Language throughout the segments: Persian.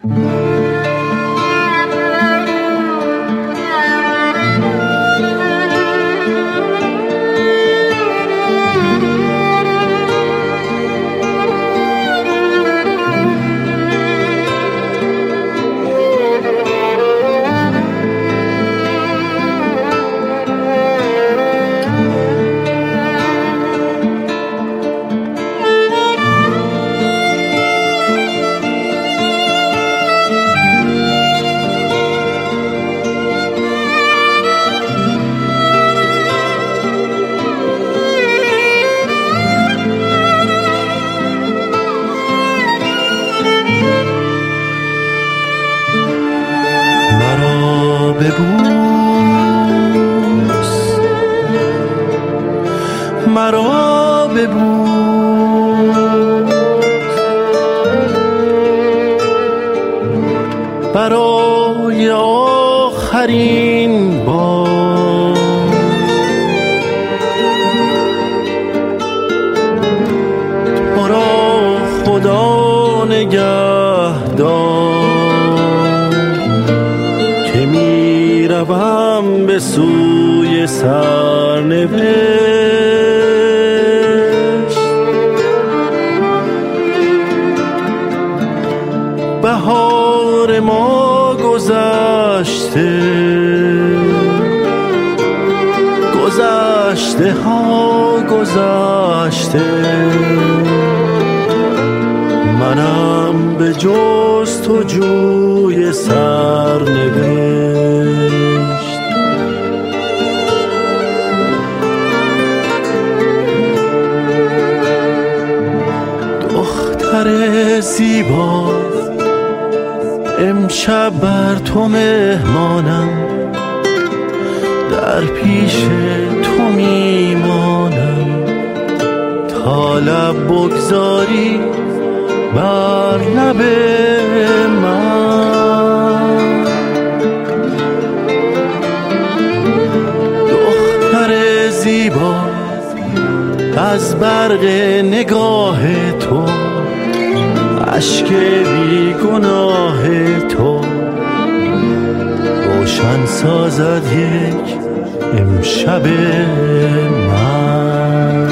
مرا ببوس برای آخرین بار، تو را خدا نگهدار که می روم به سوی سرنوشت. بهار ما گذشته، گذشته ها گذشته، منم به جستجوی سرنوشت. دختر زیبا امشب بر تو مهمانم، در پیش تو میمانم تا لب بگذاری بر لب من. دختر زیبا از برق نگاه تو، اشک بی گناه تو روشن سازد یک امشب من.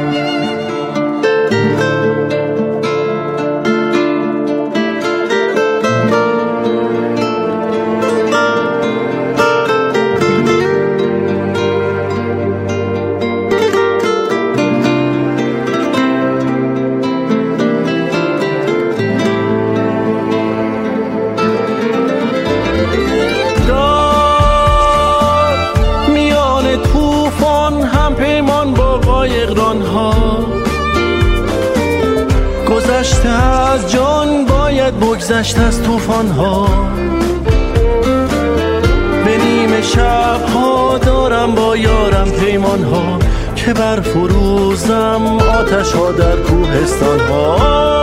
گذشته از جان باید بگذشت از طوفان ها، به نیمه شب ها دارم با یارم پیمان ها که بر فروزم آتش ها در کوهستان ها.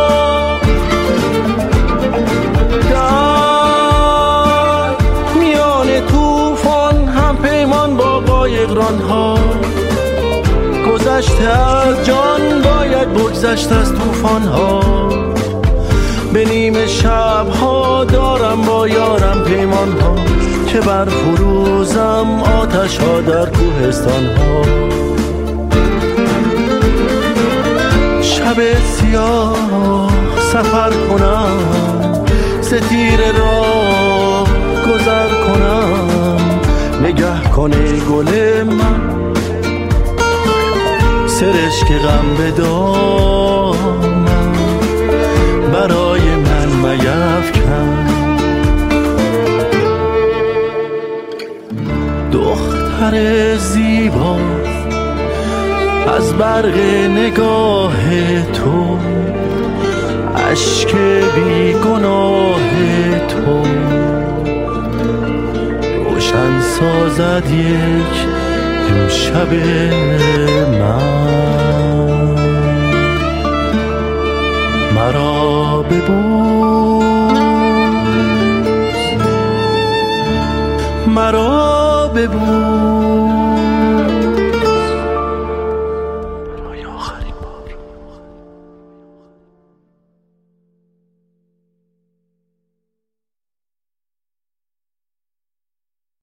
در میان طوفان هم پیمان با قایقران ها، گذشته از جان باید بگذشت از طوفان ها، به نیمه شب ها دارم با یارم پیمان ها که بر فروزم آتش ها در کوهستان ها. شب سیاه سفر کنم، ز تیره راه گذر کنم، نگه کنه گل من سرشک غم به دامم، برای من میفکن. دختر زیبا از برق نگاه تو، اشک بی گناه تو روشن سازد یک امشب من. مرا ببوس، مرا ببوس